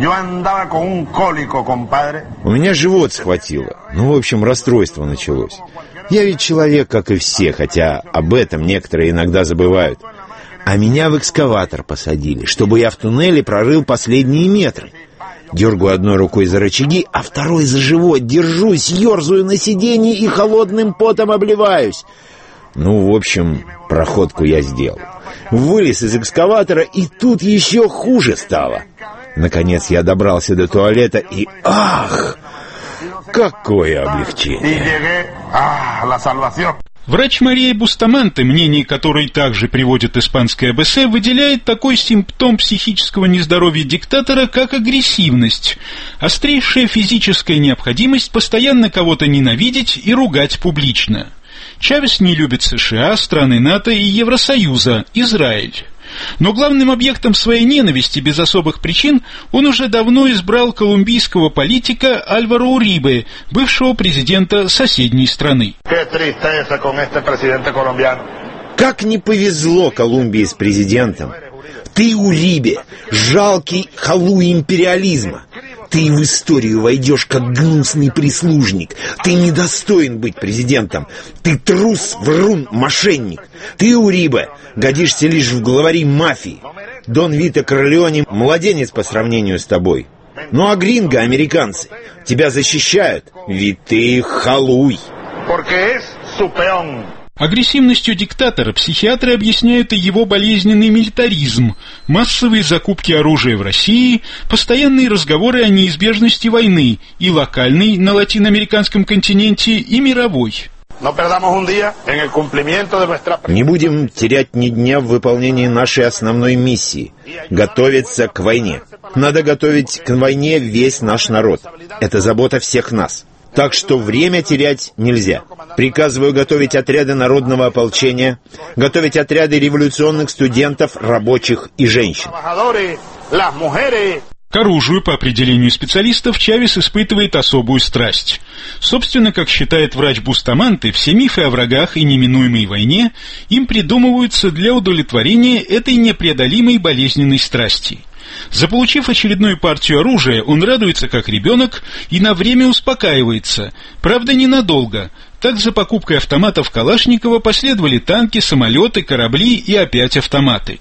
меня живот схватило. Ну, в общем, расстройство началось. Я ведь человек, как и все, хотя об этом некоторые иногда забывают. А меня в экскаватор посадили, чтобы я в туннеле прорыл последние метры. Дергаю одной рукой за рычаги, а второй за живот. Держусь, ерзаю на сиденье и холодным потом обливаюсь. Ну, в общем, проходку я сделал. Вылез из экскаватора, и тут еще хуже стало. Наконец я добрался до туалета, и ах, какое облегчение! Врач Мария Бустаманте, мнение которой также приводит испанское эй би эс, выделяет такой симптом психического нездоровья диктатора, как агрессивность, острейшая физическая необходимость постоянно кого-то ненавидеть и ругать публично. Чавес не любит США, страны НАТО и Евросоюза, Израиль. Но главным объектом своей ненависти без особых причин он уже давно избрал колумбийского политика Альваро Урибе, бывшего президента соседней страны. Как не повезло Колумбии с президентом. Ты, Урибе, жалкий халуй империализма. Ты в историю войдешь как гнусный прислужник. Ты недостоин быть президентом. Ты трус, врун, мошенник. Ты, Урибе, годишься лишь в главари мафии. Дон Вито Корлеоне — младенец по сравнению с тобой. Ну а гринго, американцы, тебя защищают, ведь ты халуй. Агрессивностью диктатора психиатры объясняют и его болезненный милитаризм, массовые закупки оружия в России, постоянные разговоры о неизбежности войны, и локальной на латиноамериканском континенте, и мировой. Не будем терять ни дня в выполнении нашей основной миссии — готовиться к войне. Надо готовить к войне весь наш народ. Это забота всех нас. Так что время терять нельзя. Приказываю готовить отряды народного ополчения, готовить отряды революционных студентов, рабочих и женщин. К оружию, по определению специалистов, Чавес испытывает особую страсть. Собственно, как считает врач Бустаманте, все мифы о врагах и неминуемой войне им придумываются для удовлетворения этой непреодолимой болезненной страсти. Заполучив очередную партию оружия, он радуется как ребенок и на время успокаивается, правда ненадолго. Так за покупкой автоматов Калашникова последовали танки, самолеты, корабли и опять автоматы.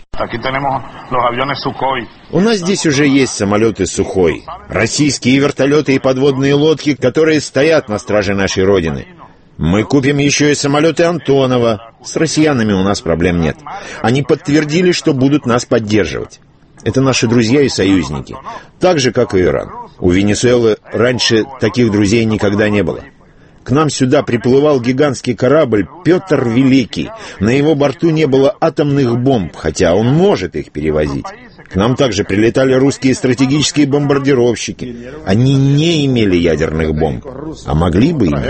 У нас здесь уже есть самолеты Сухой, российские вертолеты и подводные лодки, которые стоят на страже нашей Родины. Мы купим еще и самолеты Антонова. С россиянами у нас проблем нет. Они подтвердили, что будут нас поддерживать. Это наши друзья и союзники, так же, как и Иран. У Венесуэлы раньше таких друзей никогда не было. К нам сюда приплывал гигантский корабль «Петр Великий». На его борту не было атомных бомб, хотя он может их перевозить. К нам также прилетали русские стратегические бомбардировщики. Они не имели ядерных бомб, а могли бы иметь.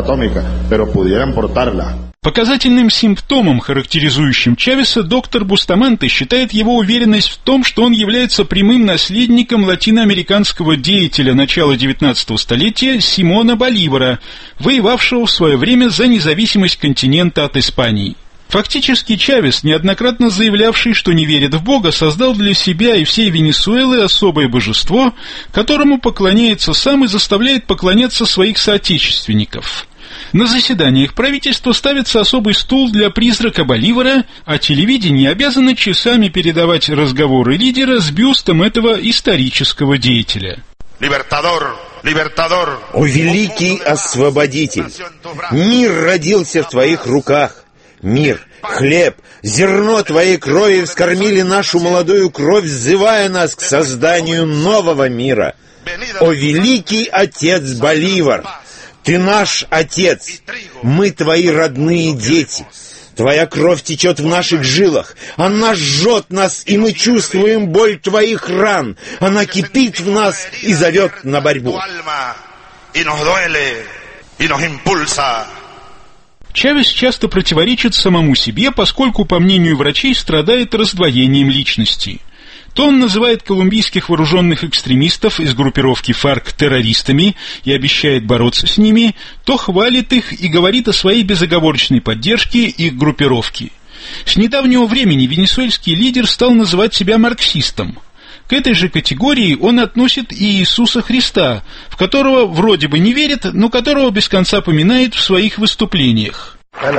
Показательным симптомом, характеризующим Чавеса, доктор Бустаманте считает его уверенность в том, что он является прямым наследником латиноамериканского деятеля начала девятнадцатого столетия Симона Боливара, воевавшего в свое время за независимость континента от Испании. Фактически Чавес, неоднократно заявлявший, что не верит в Бога, создал для себя и всей Венесуэлы особое божество, которому поклоняется сам и заставляет поклоняться своих соотечественников. На заседаниях правительства ставится особый стул для призрака Боливара, а телевидение обязано часами передавать разговоры лидера с бюстом этого исторического деятеля. Либертадор, либертадор. О, великий освободитель! Мир родился в твоих руках. Мир, хлеб, зерно твоей крови вскормили нашу молодую кровь, взывая нас к созданию нового мира. О, великий отец Боливар! Ты наш отец, мы твои родные дети. Твоя кровь течет в наших жилах, она жжет нас, и мы чувствуем боль твоих ран. Она кипит в нас и зовет на борьбу. Чавес часто противоречит самому себе, поскольку, по мнению врачей, страдает раздвоением личности. То он называет колумбийских вооруженных экстремистов из группировки ФАРК террористами и обещает бороться с ними, то хвалит их и говорит о своей безоговорочной поддержке их группировки. С недавнего времени венесуэльский лидер стал называть себя марксистом. К этой же категории он относит и Иисуса Христа, в которого вроде бы не верит, но которого без конца поминает в своих выступлениях.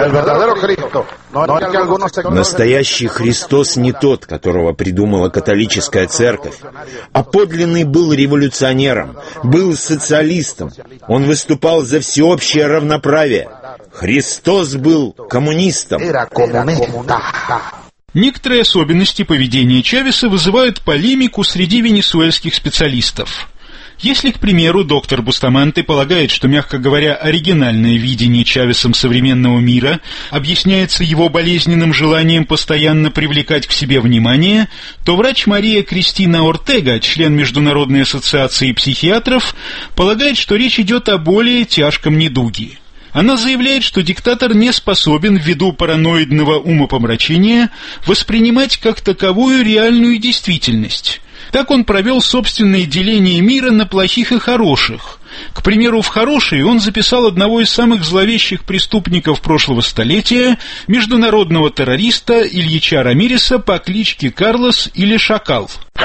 Настоящий Христос не тот, которого придумала католическая церковь, а подлинный был революционером, был социалистом. Он выступал за всеобщее равноправие. Христос был коммунистом. Некоторые особенности поведения Чавеса вызывают полемику среди венесуэльских специалистов. Если, к примеру, доктор Бустаманте полагает, что, мягко говоря, оригинальное видение Чавесом современного мира объясняется его болезненным желанием постоянно привлекать к себе внимание, то врач Мария Кристина Ортега, член Международной ассоциации психиатров, полагает, что речь идет о более тяжком недуге. Она заявляет, что диктатор не способен ввиду параноидного умопомрачения воспринимать как таковую реальную действительность. Так он провел собственное деление мира на плохих и хороших. К примеру, в хорошие он записал одного из самых зловещих преступников прошлого столетия, международного террориста Ильича Рамиреса по кличке Карлос или Шакал.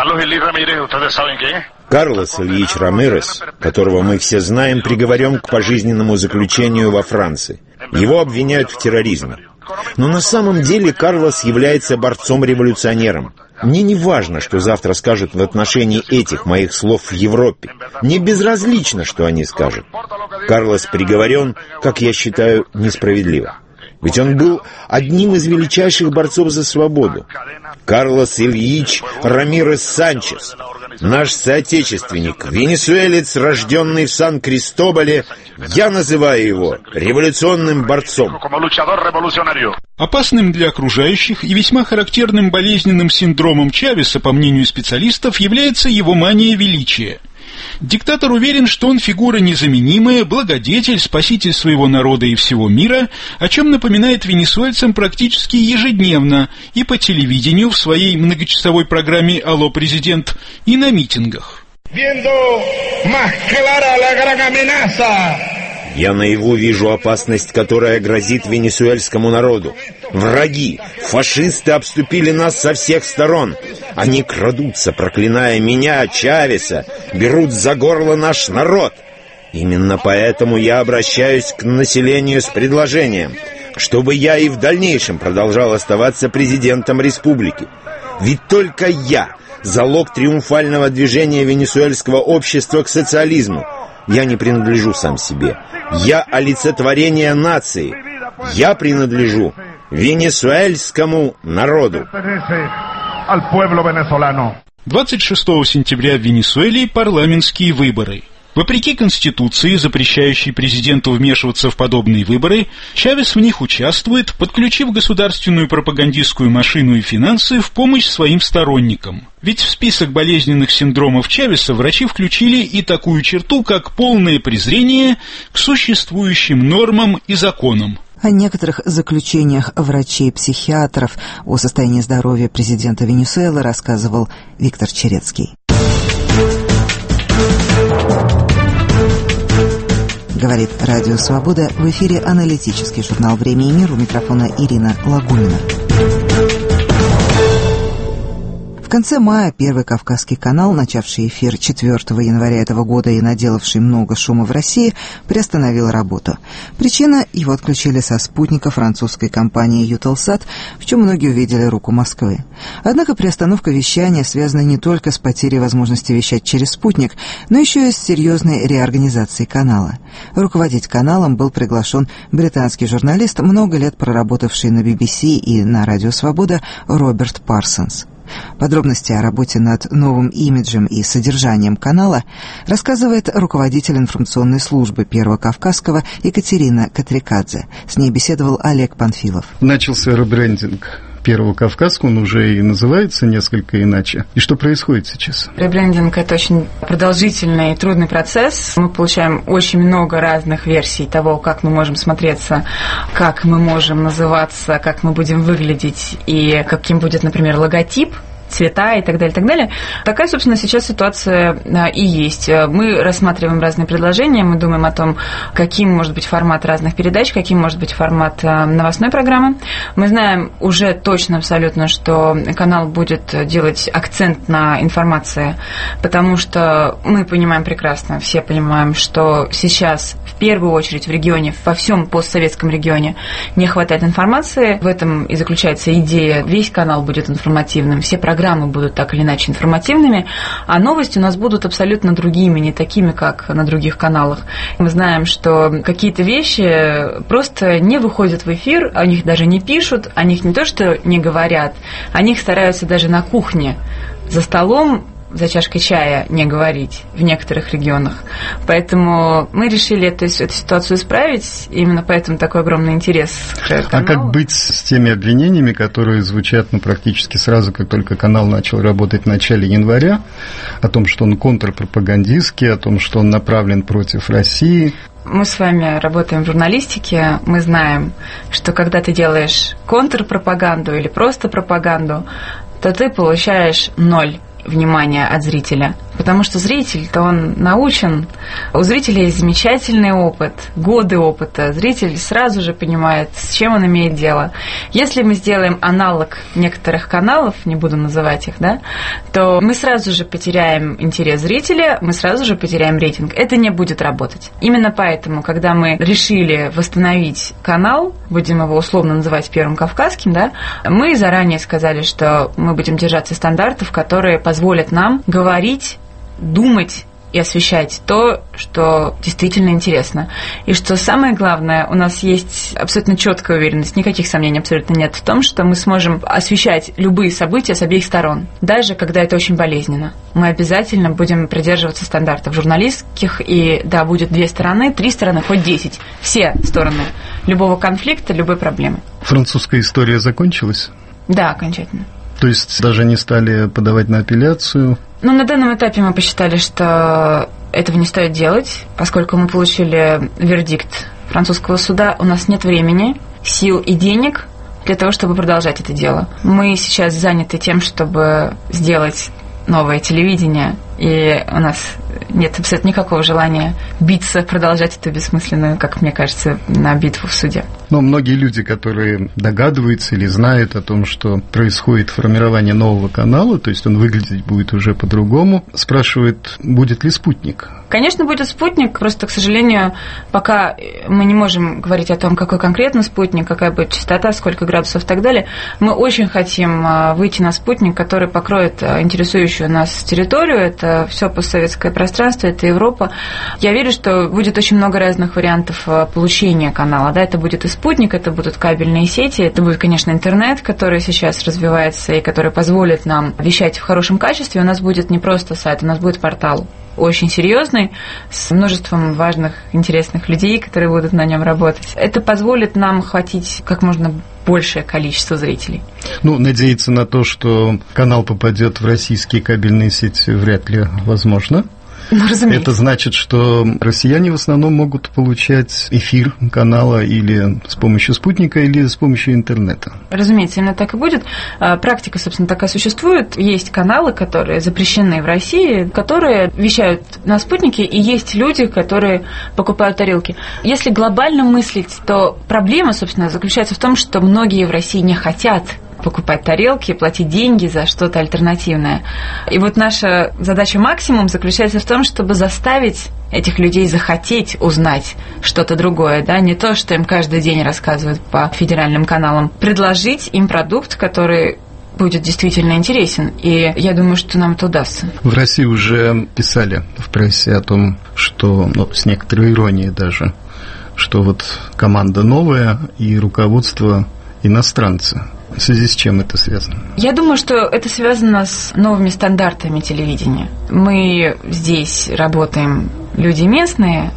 Карлос Ильич Рамирес, которого мы все знаем, приговорен к пожизненному заключению во Франции. Его обвиняют в терроризме. Но на самом деле Карлос является борцом-революционером. Мне не важно, что завтра скажут в отношении этих моих слов в Европе. Мне безразлично, что они скажут. Карлос приговорен, как я считаю, несправедливо. Ведь он был одним из величайших борцов за свободу. Карлос Ильич Рамирес Санчес, наш соотечественник, венесуэлец, рожденный в Сан-Кристоболе, я называю его революционным борцом. Опасным для окружающих и весьма характерным болезненным синдромом Чавеса, по мнению специалистов, является его мания величия. Диктатор уверен, что он фигура незаменимая, благодетель, спаситель своего народа и всего мира, о чем напоминает венесуэльцам практически ежедневно и по телевидению в своей многочасовой программе «Алло, президент» и на митингах. Я наяву вижу опасность, которая грозит венесуэльскому народу. Враги, фашисты обступили нас со всех сторон. Они крадутся, проклиная меня, Чавеса, берут за горло наш народ. Именно поэтому я обращаюсь к населению с предложением, чтобы я и в дальнейшем продолжал оставаться президентом республики. Ведь только я — залог триумфального движения венесуэльского общества к социализму. Я не принадлежу сам себе. Я олицетворение нации. Я принадлежу венесуэльскому народу. двадцать шестого сентября в Венесуэле парламентские выборы. Вопреки Конституции, запрещающей президенту вмешиваться в подобные выборы, Чавес в них участвует, подключив государственную пропагандистскую машину и финансы в помощь своим сторонникам. Ведь в список болезненных синдромов Чавеса врачи включили и такую черту, как полное презрение к существующим нормам и законам. О некоторых заключениях врачей-психиатров о состоянии здоровья президента Венесуэлы рассказывал Виктор Черецкий. Говорит Радио Свобода. В эфире аналитический журнал «Время и мир». У микрофона Ирина Лагунина. В конце мая Первый Кавказский канал, начавший эфир четвёртого января этого года и наделавший много шума в России, приостановил работу. Причина – его отключили со спутника французской компании «Ютелсат», в чем многие увидели руку Москвы. Однако приостановка вещания связана не только с потерей возможности вещать через спутник, но еще и с серьезной реорганизацией канала. Руководить каналом был приглашен британский журналист, много лет проработавший на би би си и на Радио Свобода, Роберт Парсонс. Подробности о работе над новым имиджем и содержанием канала рассказывает руководитель информационной службы Первого Кавказского Екатерина Катрикадзе. С ней беседовал Олег Панфилов. Начался ребрендинг Первого Кавказского, он уже и называется несколько иначе. И что происходит сейчас? Ребрендинг – это очень продолжительный и трудный процесс. Мы получаем очень много разных версий того, как мы можем смотреться, как мы можем называться, как мы будем выглядеть и каким будет, например, логотип, цвета и так далее, и так далее. Такая, собственно, сейчас ситуация и есть. Мы рассматриваем разные предложения, мы думаем о том, каким может быть формат разных передач, каким может быть формат новостной программы. Мы знаем уже точно абсолютно, что канал будет делать акцент на информации, потому что мы понимаем прекрасно, все понимаем, что сейчас в первую очередь в регионе, во всем постсоветском регионе не хватает информации. В этом и заключается идея. Весь канал будет информативным, все программы Программы будут так или иначе информативными, а новости у нас будут абсолютно другими, не такими, как на других каналах. Мы знаем, что какие-то вещи просто не выходят в эфир, о них даже не пишут, о них не то что не говорят, о них стараются даже на кухне, за столом, за чашкой чая не говорить в некоторых регионах. Поэтому мы решили эту, эту ситуацию исправить, именно поэтому такой огромный интерес к каналу. А как быть с теми обвинениями, которые звучат ну, практически сразу, как только канал начал работать в начале января, о том, что он контрпропагандистский, о том, что он направлен против России? Мы с вами работаем в журналистике, мы знаем, что когда ты делаешь контрпропаганду или просто пропаганду, то ты получаешь ноль внимания от зрителя. Потому что зритель-то он научен, у зрителя есть замечательный опыт, годы опыта. Зритель сразу же понимает, с чем он имеет дело. Если мы сделаем аналог некоторых каналов, не буду называть их, да, то мы сразу же потеряем интерес зрителя, мы сразу же потеряем рейтинг. Это не будет работать. Именно поэтому, когда мы решили восстановить канал, будем его условно называть Первым Кавказским, да, мы заранее сказали, что мы будем держаться стандартов, которые позволят нам говорить, думать и освещать то, что действительно интересно. И что самое главное, у нас есть абсолютно четкая уверенность, никаких сомнений абсолютно нет в том, что мы сможем освещать любые события с обеих сторон, даже когда это очень болезненно. Мы обязательно будем придерживаться стандартов журналистских, и да, будет две стороны, три стороны, хоть десять. Все стороны любого конфликта, любой проблемы. Французская история закончилась? Да, окончательно. То есть даже не стали подавать на апелляцию? Ну, на данном этапе мы посчитали, что этого не стоит делать, поскольку мы получили вердикт французского суда, у нас нет времени, сил и денег для того, чтобы продолжать это дело. Мы сейчас заняты тем, чтобы сделать новое телевидение, и у нас нет абсолютно никакого желания биться, продолжать эту бессмысленную, как мне кажется, на битву в суде. Но многие люди, которые догадываются или знают о том, что происходит формирование нового канала, то есть он выглядеть будет уже по-другому, спрашивают, будет ли спутник? Конечно, будет спутник, просто, к сожалению, пока мы не можем говорить о том, какой конкретно спутник, какая будет частота, сколько градусов и так далее. Мы очень хотим выйти на спутник, который покроет интересующую нас территорию. Это все постсоветское пространство, это Европа. Я верю, что будет очень много разных вариантов получения канала. Да, это будет и спутник, это будут кабельные сети, это будет, конечно, интернет, который сейчас развивается и который позволит нам вещать в хорошем качестве. У нас будет не просто сайт, у нас будет портал очень серьезный, с множеством важных, интересных людей, которые будут на нем работать. Это позволит нам охватить как можно большее количество зрителей. Ну, надеяться на то, что канал попадет в российские кабельные сети, вряд ли возможно. Ну, разумеется. Это значит, что россияне в основном могут получать эфир канала или с помощью спутника, или с помощью интернета. Разумеется, именно так и будет. Практика, собственно, такая существует. Есть каналы, которые запрещены в России, которые вещают на спутнике, и есть люди, которые покупают тарелки. Если глобально мыслить, то проблема, собственно, заключается в том, что многие в России не хотят покупать тарелки, платить деньги за что-то альтернативное. И вот наша задача максимум заключается в том, чтобы заставить этих людей захотеть узнать что-то другое, да, не то, что им каждый день рассказывают по федеральным каналам, предложить им продукт, который будет действительно интересен, и я думаю, что нам это удастся. В России уже писали в прессе о том, что, ну, с некоторой иронией даже, что вот команда новая и руководство иностранцы. В связи с чем это связано? Я думаю, что это связано с новыми стандартами телевидения. Мы здесь работаем люди местные,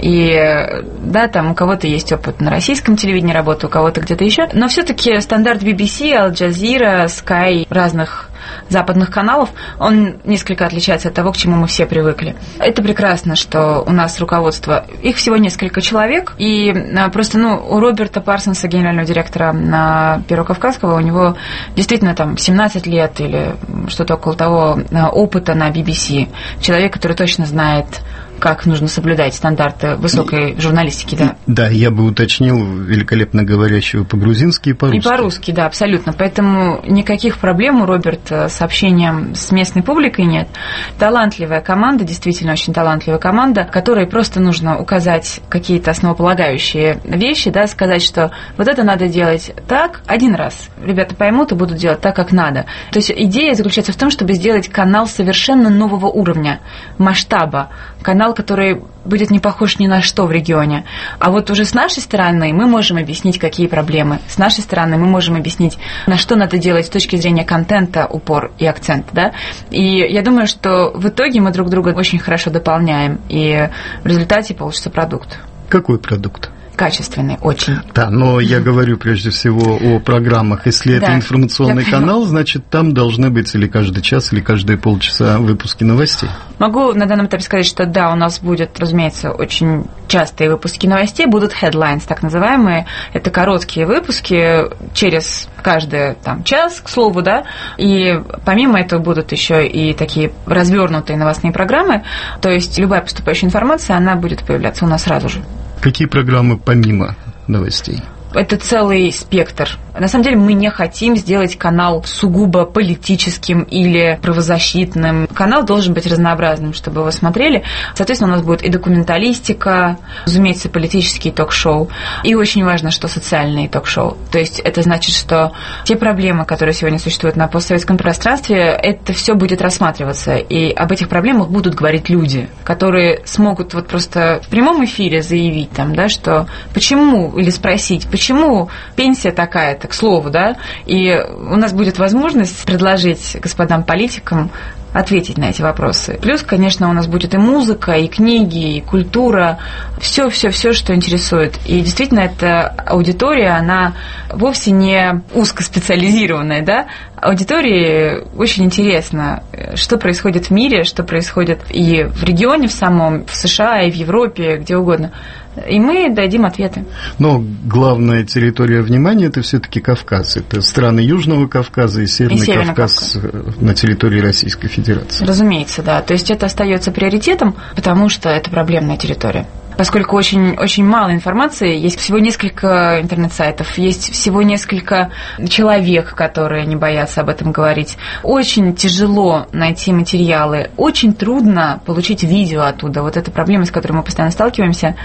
и да, там у кого-то есть опыт на российском телевидении работы, у кого-то где-то еще. Но все-таки стандарт би би си, Al Jazeera, Sky, разных западных каналов, он несколько отличается от того, к чему мы все привыкли. Это прекрасно, что у нас руководство, их всего несколько человек, и просто, ну, у Роберта Парсонса, генерального директора на Первого Кавказского, у него действительно там семнадцать лет или что-то около того опыта на би би си. Человек, который точно знает, как нужно соблюдать стандарты высокой журналистики, да. Да, я бы уточнил, великолепно говорящего по-грузински и по-русски. И по-русски, да, абсолютно. Поэтому никаких проблем у Роберта с общением с местной публикой нет. Талантливая команда, действительно очень талантливая команда, которой просто нужно указать какие-то основополагающие вещи, да, сказать, что вот это надо делать так один раз. Ребята поймут и будут делать так, как надо. То есть идея заключается в том, чтобы сделать канал совершенно нового уровня, масштаба, канал, который будет не похож ни на что в регионе. А вот уже с нашей стороны мы можем объяснить, какие проблемы. С нашей стороны мы можем объяснить, на что надо делать с точки зрения контента, упор и акцент. Да? И я думаю, что в итоге мы друг друга очень хорошо дополняем, и в результате получится продукт. Какой продукт? Качественный, очень. Да, но я говорю прежде всего о программах. Если да, это информационный канал, значит, там должны быть или каждый час, или каждые полчаса выпуски новостей. Могу на данном этапе сказать, что да, у нас будет, разумеется, очень частые выпуски новостей, будут headlines, так называемые. Это короткие выпуски через каждый там, час, к слову, да, и помимо этого будут еще и такие развернутые новостные программы, то есть любая поступающая информация, она будет появляться у нас сразу же. Какие программы помимо новостей? Это целый спектр. На самом деле мы не хотим сделать канал сугубо политическим или правозащитным. Канал должен быть разнообразным, чтобы его смотрели. Соответственно, у нас будет и документалистика, разумеется, политические ток-шоу. И очень важно, что социальные ток-шоу. То есть это значит, что те проблемы, которые сегодня существуют на постсоветском пространстве, это все будет рассматриваться. И об этих проблемах будут говорить люди, которые смогут вот просто в прямом эфире заявить, там, да, что почему, или спросить, почему пенсия такая-то, к слову, да, и у нас будет возможность предложить господам политикам ответить на эти вопросы. Плюс, конечно, у нас будет и музыка, и книги, и культура, все-все-все, что интересует. И действительно, эта аудитория, она вовсе не узкоспециализированная, да, аудитории очень интересно, что происходит в мире, что происходит и в регионе в самом, в США, и в Европе, где угодно. И мы дадим ответы. Но главная территория внимания – это все-таки Кавказ. Это страны Южного Кавказа и Северный, и Северный Кавказ, Кавказ на территории Российской Федерации. Разумеется, да. То есть это остается приоритетом, потому что это проблемная территория. Поскольку очень, очень мало информации, есть всего несколько интернет-сайтов, есть всего несколько человек, которые не боятся об этом говорить. Очень тяжело найти материалы, очень трудно получить видео оттуда. Вот это проблема, с которой мы постоянно сталкиваемся.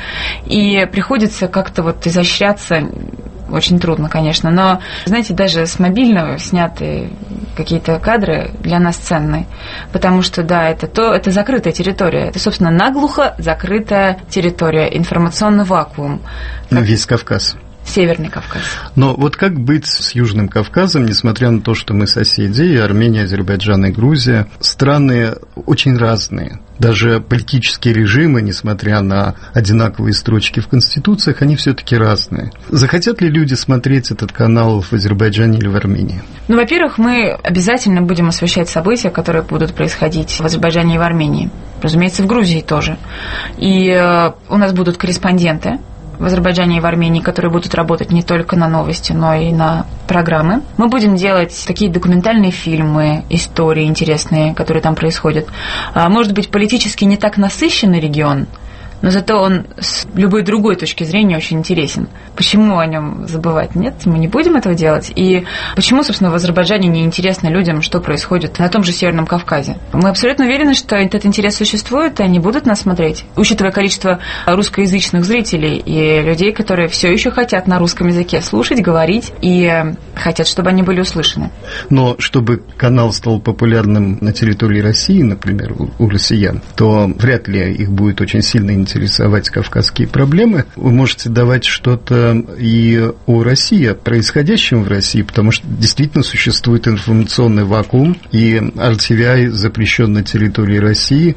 И приходится как-то вот изощряться. Очень трудно, конечно, но, знаете, даже с мобильного сняты какие-то кадры для нас ценные, потому что, да, это то, это закрытая территория, это, собственно, наглухо закрытая территория, информационный вакуум. Как... Весь Кавказ. Северный Кавказ. Но вот как быть с Южным Кавказом, несмотря на то, что мы соседи, и Армения, Азербайджан и Грузия, страны очень разные. Даже политические режимы, несмотря на одинаковые строчки в конституциях, они все-таки разные. Захотят ли люди смотреть этот канал в Азербайджане или в Армении? Ну, во-первых, мы обязательно будем освещать события, которые будут происходить в Азербайджане и в Армении. Разумеется, в Грузии тоже. И э, у нас будут корреспонденты в Азербайджане и в Армении, которые будут работать не только на новости, но и на программы. Мы будем делать такие документальные фильмы, истории интересные, которые там происходят. Может быть, политически не так насыщенный регион, но зато он с любой другой точки зрения очень интересен. Почему о нем забывать? Нет, мы не будем этого делать. И почему, собственно, в Азербайджане не интересно людям, что происходит на том же Северном Кавказе? Мы абсолютно уверены, что этот интерес существует, и они будут нас смотреть. Учитывая количество русскоязычных зрителей и людей, которые все еще хотят на русском языке слушать, говорить и хотят, чтобы они были услышаны. Но чтобы канал стал популярным на территории России, например, у россиян, то вряд ли их будет очень сильно интересовать интересовать кавказские проблемы. Вы можете давать что-то и о России, о происходящем в России, потому что действительно существует информационный вакуум, и ар ти ви ай запрещен на территории России,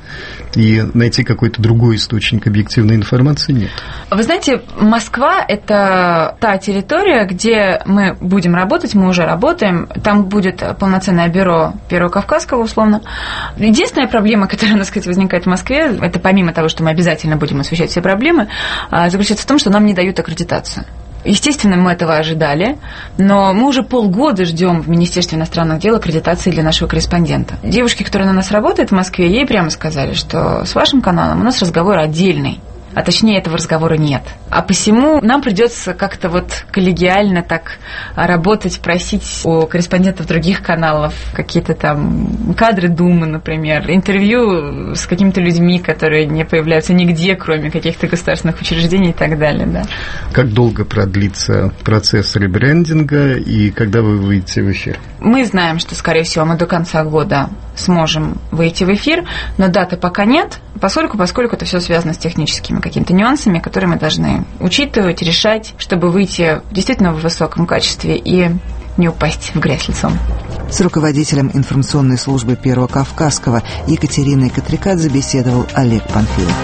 и найти какой-то другой источник объективной информации нет. Вы знаете, Москва – это та территория, где мы будем работать, мы уже работаем, там будет полноценное бюро Первого Кавказского, условно. Единственная проблема, которая, так сказать, возникает в Москве, это помимо того, что мы обязательно будем освещать все проблемы, заключается в том, что нам не дают аккредитацию. Естественно, мы этого ожидали, но мы уже полгода ждем в Министерстве иностранных дел аккредитации для нашего корреспондента. Девушки, которые на нас работают в Москве, ей прямо сказали, что с вашим каналом у нас разговор отдельный. А точнее, этого разговора нет. А посему нам придется как-то вот коллегиально так работать, просить у корреспондентов других каналов какие-то там кадры Думы, например, интервью с какими-то людьми, которые не появляются нигде, кроме каких-то государственных учреждений и так далее. Да. Как долго продлится процесс ребрендинга и когда вы выйдете в эфир? Мы знаем, что, скорее всего, мы до конца года сможем выйти в эфир, но даты пока нет, поскольку, поскольку это все связано с техническими какими-то нюансами, которые мы должны учитывать, решать, чтобы выйти действительно в высоком качестве и не упасть в грязь лицом. С руководителем информационной службы Первого Кавказского Екатериной Катрикадзе беседовал Олег Панфилов.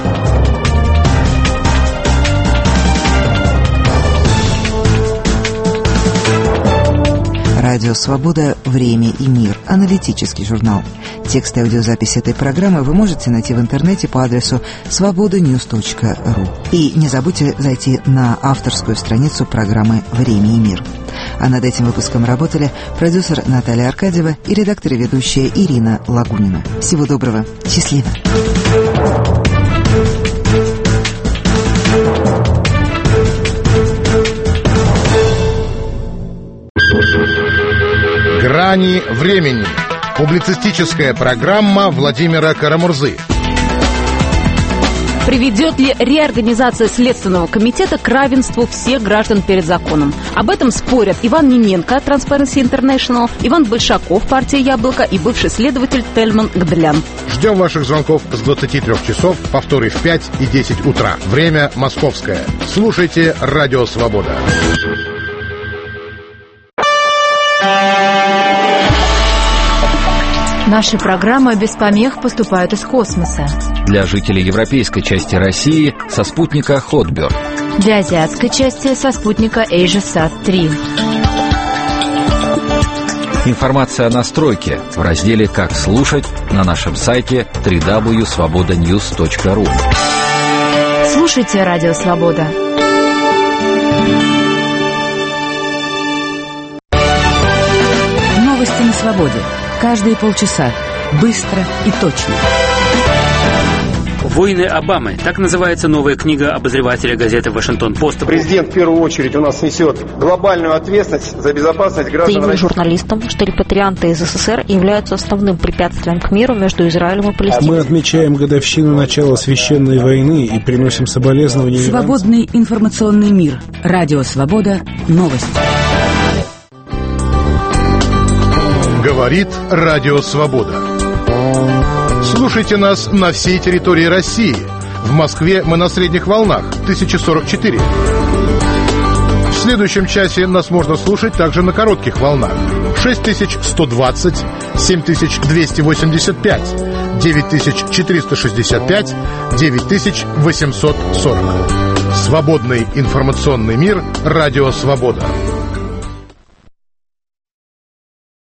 Радио «Свобода. Время и мир». Аналитический журнал. Текст и аудиозапись этой программы вы можете найти в интернете по адресу свобода ньюс точка ру. И не забудьте зайти на авторскую страницу программы «Время и мир». А над этим выпуском работали продюсер Наталья Аркадьева и редактор и ведущая Ирина Лагунина. Всего доброго. Счастливо. «Грани времени». Публицистическая программа Владимира Карамурзы. Приведет ли реорганизация Следственного комитета к равенству всех граждан перед законом? Об этом спорят Иван Неменко, Transparency International, Иван Большаков, партия «Яблоко» и бывший следователь Тельман Гдлян. Ждем ваших звонков с двадцати трёх часов, повторы в пять и десять утра. Время московское. Слушайте «Радио Свобода». Наши программы без помех поступают из космоса. Для жителей европейской части России со спутника Хотберд. Для азиатской части со спутника AsiaSat три. Информация о настройке в разделе «Как слушать» на нашем сайте дабл ю дабл ю дабл ю точка свобода ньюс точка ру. Слушайте «Радио Свобода». Новости на свободе. Каждые полчаса. Быстро и точно. «Войны Обамы». Так называется новая книга обозревателя газеты «Вашингтон-Пост». Президент в первую очередь у нас несет глобальную ответственность за безопасность граждан России. Журналистам, что репатрианты из СССР являются основным препятствием к миру между Израилем и Палестиной. Мы отмечаем годовщину начала священной войны и приносим соболезнования. Свободный информационный мир. Радио «Свобода». Новости. Говорит Радио Свобода. Слушайте нас на всей территории России. В Москве мы на средних волнах тысяча сорок четыре. В следующем часе нас можно слушать также на коротких волнах. шесть тысяч сто двадцать, семь тысяч двести восемьдесят пять, девять тысяч четыреста шестьдесят пять, девять тысяч восемьсот сорок. Свободный информационный мир. Радио «Свобода».